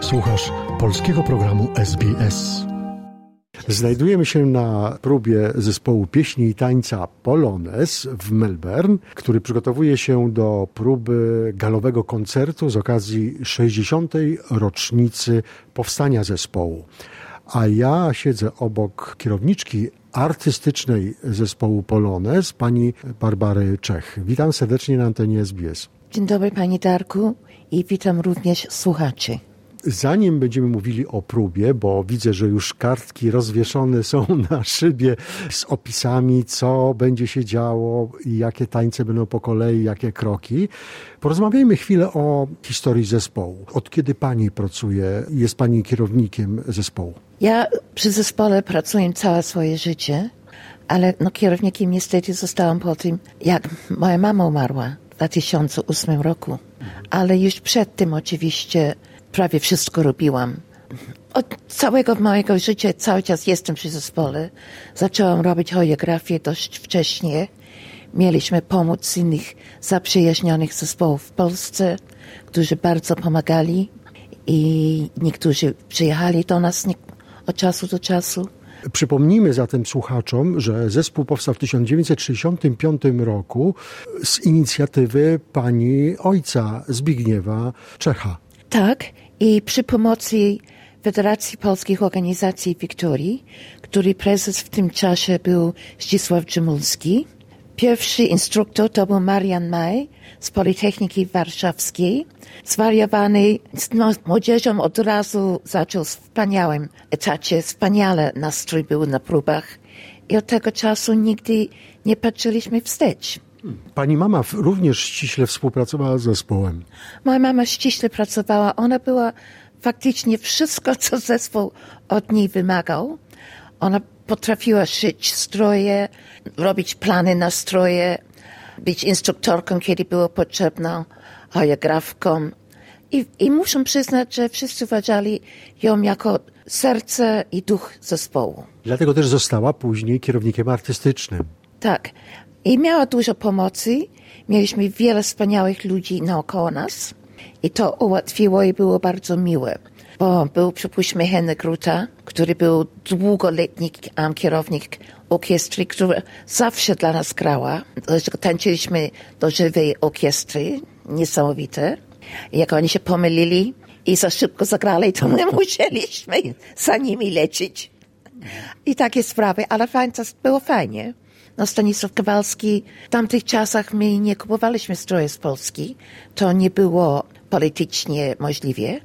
Słuchasz polskiego programu SBS. Znajdujemy się na próbie zespołu pieśni i tańca Polonez w Melbourne, który przygotowuje się do próby galowego koncertu z okazji 60. rocznicy powstania zespołu. A ja siedzę obok kierowniczki artystycznej zespołu Polonez, pani Barbary Czech. Witam serdecznie na antenie SBS. Dzień dobry, pani Darku, i witam również słuchaczy. Zanim będziemy mówili o próbie, bo widzę, że już kartki rozwieszone są na szybie z opisami, co będzie się działo i jakie tańce będą po kolei, jakie kroki, porozmawiajmy chwilę o historii zespołu. Od kiedy pani pracuje, jest pani kierownikiem zespołu? Ja przy zespole pracuję całe swoje życie, ale kierownikiem niestety zostałam po tym, jak moja mama umarła w 2008 roku. Ale już przed tym oczywiście prawie wszystko robiłam. Od całego mojego życia cały czas jestem przy zespole. Zaczęłam robić choreografię dość wcześnie. Mieliśmy pomoc innych zaprzyjaźnionych zespołów w Polsce, którzy bardzo pomagali i niektórzy przyjechali do nas od czasu do czasu. Przypomnijmy zatem słuchaczom, że zespół powstał w 1965 roku z inicjatywy pani ojca Zbigniewa Czecha. Tak, i przy pomocy Federacji Polskich Organizacji Wiktorii, który prezes w tym czasie był Zdzisław Dżymulski. Pierwszy instruktor to był Marian Maj z Politechniki Warszawskiej. Zwariowany z młodzieżą od razu zaczął w wspaniałym etacie. Wspaniale nastrój był na próbach i od tego czasu nigdy nie patrzyliśmy wstecz. Pani mama również ściśle współpracowała z zespołem. Moja mama ściśle pracowała. Ona była faktycznie wszystko, co zespół od niej wymagał. Ona potrafiła szyć stroje, robić plany na stroje, być instruktorką, kiedy było potrzebne, choreografką. I muszę przyznać, że wszyscy uważali ją jako serce i duch zespołu. Dlatego też została później kierownikiem artystycznym. Tak. I miała dużo pomocy. Mieliśmy wiele wspaniałych ludzi naokoło nas. I to ułatwiło i było bardzo miłe. Bo był, przypuśćmy, Henryk Ruta, który był długoletni kierownik orkiestry, która zawsze dla nas grała. Tańczyliśmy do żywej orkiestry, niesamowite. I jak oni się pomylili i za szybko zagrali, to my musieliśmy za nimi lecieć. I takie sprawy, ale fajnie, to było fajnie. Stanisław Kowalski, w tamtych czasach my nie kupowaliśmy stroje z Polski. To nie było politycznie możliwe.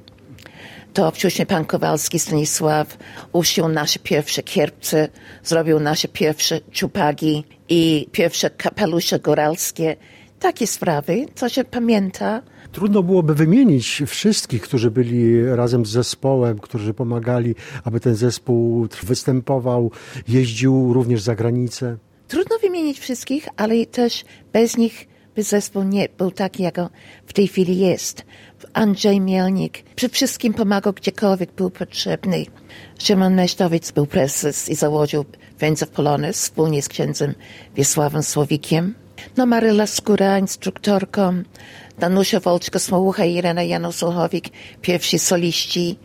To przyszły pan Kowalski, Stanisław, uszył nasze pierwsze kierpce, zrobił nasze pierwsze czupagi i pierwsze kapelusze góralskie. Takie sprawy, co się pamięta. Trudno byłoby wymienić wszystkich, którzy byli razem z zespołem, którzy pomagali, aby ten zespół występował, jeździł również za granicę. Trudno wymienić wszystkich, ale też bez nich by zespół nie był taki, jak w tej chwili jest. Andrzej Mielnik przy wszystkim pomagał, gdziekolwiek był potrzebny. Szymon Mesztowic był prezes i założył Węzeł Polonez wspólnie z księdzem Wiesławem Słowikiem. Maryla Skóra, instruktorką, Danusia Wolczko-Smołucha i Irena Janusz-Olchowik, pierwsi soliści.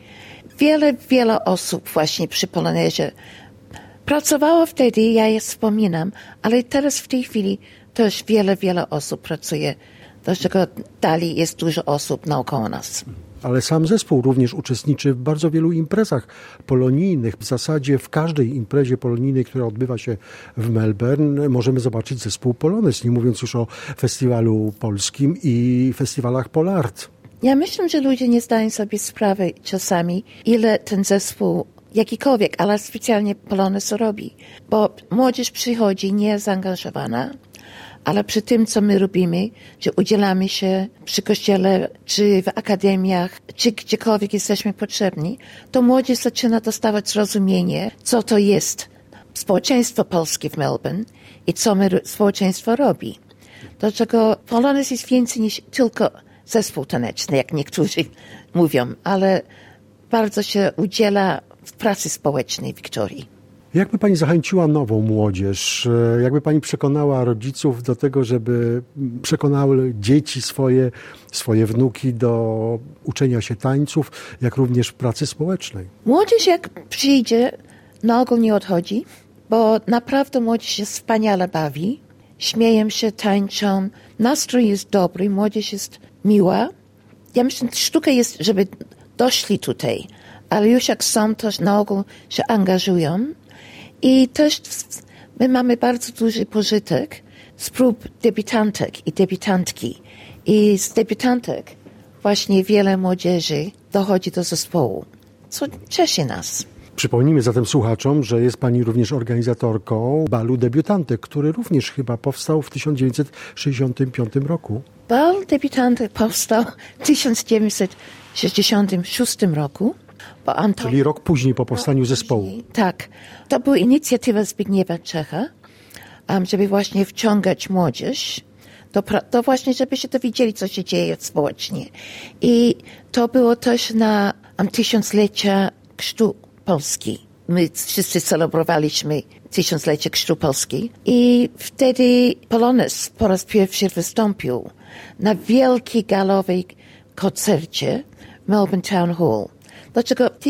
Wiele osób właśnie przy Polonezie pracowało wtedy, ja je wspominam, ale teraz w tej chwili też wiele osób pracuje. Dlaczego dalej jest dużo osób naokoło nas. Ale sam zespół również uczestniczy w bardzo wielu imprezach polonijnych. W zasadzie w każdej imprezie polonijnej, która odbywa się w Melbourne, możemy zobaczyć zespół Polonez, nie mówiąc już o festiwalu polskim i festiwalach Polart. Ja myślę, że ludzie nie zdają sobie sprawy czasami, ile ten zespół jakikolwiek, ale specjalnie Polonez robi. Bo młodzież przychodzi niezaangażowana, ale przy tym, co my robimy, że udzielamy się przy kościele, czy w akademiach, czy gdziekolwiek jesteśmy potrzebni, to młodzież zaczyna dostawać zrozumienie, co to jest społeczeństwo polskie w Melbourne i co społeczeństwo robi. Dlaczego Polonez jest więcej niż tylko zespół taneczny, jak niektórzy mówią, ale bardzo się udziela w pracy społecznej Wiktorii. Jakby pani zachęciła nową młodzież? Jakby pani przekonała rodziców do tego, żeby przekonały dzieci swoje wnuki do uczenia się tańców, jak również pracy społecznej? Młodzież jak przyjdzie, na ogół nie odchodzi, bo naprawdę młodzież się wspaniale bawi. Śmieją się, tańczą, nastrój jest dobry, młodzież jest miła. Ja myślę, że sztuka jest, żeby doszli tutaj, ale już jak są, to na ogół się angażują. I też my mamy bardzo duży pożytek z prób debiutantek i debiutantki. I z debiutantek właśnie wiele młodzieży dochodzi do zespołu, co cieszy nas. Przypomnijmy zatem słuchaczom, że jest pani również organizatorką balu debiutantek, który również chyba powstał w 1965 roku. Bal debiutantek powstał w 1966 roku. Czyli rok później po powstaniu zespołu. Tak. To była inicjatywa Zbigniewa Czecha, żeby właśnie wciągać młodzież. To właśnie, żeby się dowiedzieli, co się dzieje społecznie. I to było też na 1000-lecia Chrztu Polski. My wszyscy celebrowaliśmy 1000-lecie Chrztu Polski. I wtedy Polonez po raz pierwszy wystąpił na wielkiej galowej koncercie w Melbourne Town Hall. Dlaczego w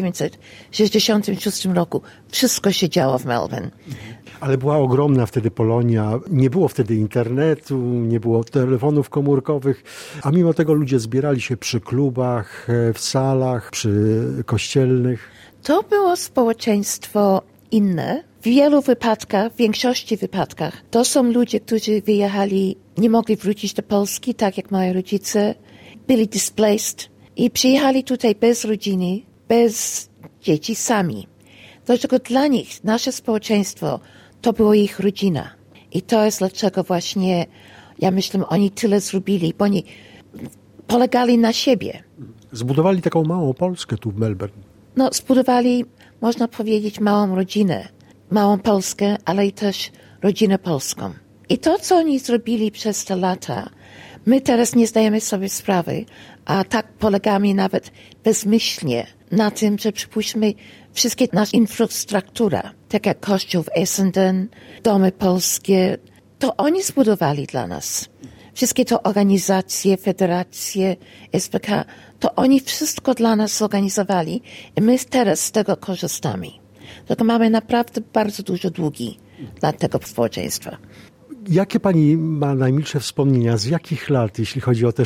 1966 roku wszystko się działo w Melbourne. Ale była ogromna wtedy Polonia. Nie było wtedy internetu, nie było telefonów komórkowych, a mimo tego ludzie zbierali się przy klubach, w salach, przy kościelnych. To było społeczeństwo inne. W wielu wypadkach, w większości wypadkach, to są ludzie, którzy wyjechali, nie mogli wrócić do Polski, tak jak moi rodzice, byli displaced i przyjechali tutaj bez rodziny, bez dzieci, sami. Dlatego dla nich nasze społeczeństwo to było ich rodzina. I to jest dlaczego właśnie, ja myślę, oni tyle zrobili, bo oni polegali na siebie. Zbudowali taką małą Polskę tu w Melbourne. No, zbudowali, można powiedzieć, małą rodzinę. Małą Polskę, ale i też rodzinę polską. I to, co oni zrobili przez te lata, my teraz nie zdajemy sobie sprawy, a tak polegamy nawet bezmyślnie na tym, że przypuśćmy wszystkie nasza infrastruktura, tak jak kościół w Essendon, domy polskie, to oni zbudowali dla nas. Wszystkie to organizacje, federacje, SPK, to oni wszystko dla nas zorganizowali i my teraz z tego korzystamy. Tylko mamy naprawdę bardzo dużo długi dla tego społeczeństwa. Jakie pani ma najmilsze wspomnienia? Z jakich lat, jeśli chodzi o te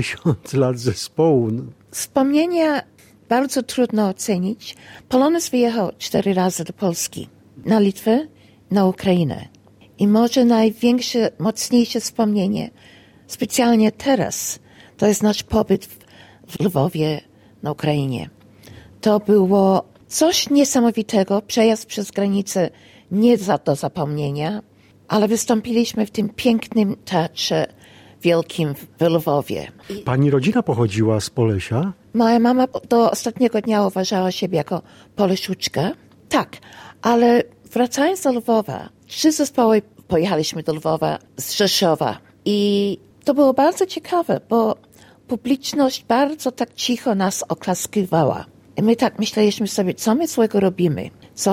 60 lat zespołu? Wspomnienia bardzo trudno ocenić. Polonez wyjechał 4 razy do Polski. Na Litwę, na Ukrainę. I może największe, mocniejsze wspomnienie, specjalnie teraz, to jest nasz pobyt w Lwowie na Ukrainie. To było coś niesamowitego, przejazd przez granicę nie do zapomnienia, ale wystąpiliśmy w tym pięknym teatrze wielkim w Lwowie. Pani rodzina pochodziła z Polesia? Moja mama do ostatniego dnia uważała siebie jako Poleszuczka. Tak, ale wracając do Lwowa, 3 zespoły pojechaliśmy do Lwowa z Rzeszowa i to było bardzo ciekawe, bo publiczność bardzo tak cicho nas oklaskiwała. I my tak myśleliśmy sobie, co my złego robimy,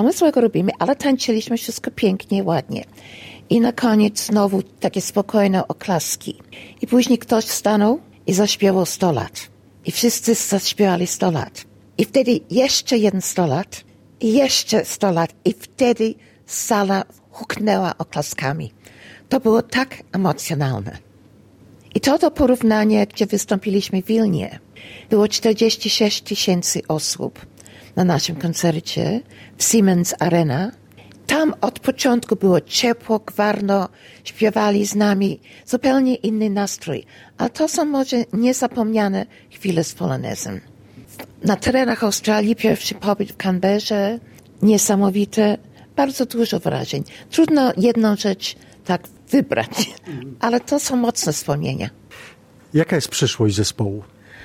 ale tańczyliśmy wszystko pięknie, ładnie. I na koniec znowu takie spokojne oklaski. I później ktoś stanął i zaśpiewał 100 lat. I wszyscy zaśpiewali 100 lat. I wtedy jeszcze jeden 100 lat. I jeszcze 100 lat. I wtedy sala huknęła oklaskami. To było tak emocjonalne. I to porównanie, gdzie wystąpiliśmy w Wilnie. Było 46 000 osób na naszym koncercie w Siemens Arena. Tam od początku było ciepło, gwarno, śpiewali z nami, zupełnie inny nastrój. Ale to są może niezapomniane chwile z Polonezem. Na terenach Australii pierwszy pobyt w Canberrze, niesamowite, bardzo dużo wrażeń. Trudno jedną rzecz tak wybrać, ale to są mocne wspomnienia. Jaka jest przyszłość zespołu?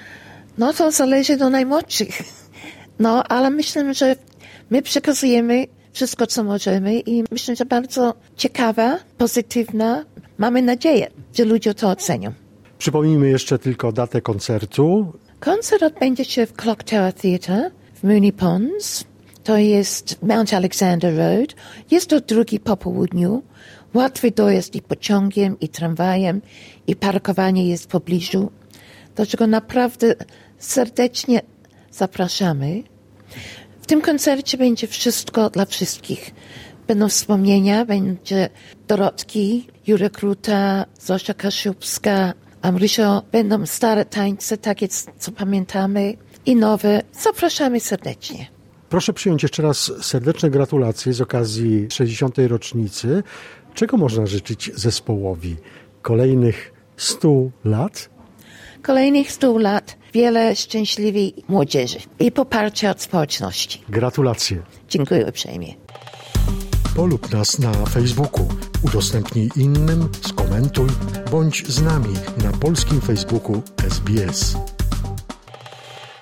No to zależy do najmłodszych. No, ale myślę, że my przekazujemy wszystko, co możemy i myślę, że bardzo ciekawa, pozytywna. Mamy nadzieję, że ludzie to ocenią. Przypomnijmy jeszcze tylko datę koncertu. Koncert odbędzie się w Clock Tower Theatre w Moonee Ponds. To jest Mount Alexander Road. Jest to drugi po południu. Łatwy dojazd i pociągiem, i tramwajem, i parkowanie jest w pobliżu. Dlatego naprawdę serdecznie zapraszamy. W tym koncercie będzie wszystko dla wszystkich. Będą wspomnienia, będzie Dorotki, Jurek Ruta, Zosia Kasiubska, Amrysio. Będą stare tańce, takie co pamiętamy, i nowe. Zapraszamy serdecznie. Proszę przyjąć jeszcze raz serdeczne gratulacje z okazji 60. rocznicy. Czego można życzyć zespołowi? Kolejnych 100 lat? Kolejnych 100 lat, wiele szczęśliwej młodzieży i poparcia od społeczności. Gratulacje. Dziękuję uprzejmie. Polub nas na Facebooku, udostępnij innym, skomentuj, bądź z nami na polskim Facebooku SBS.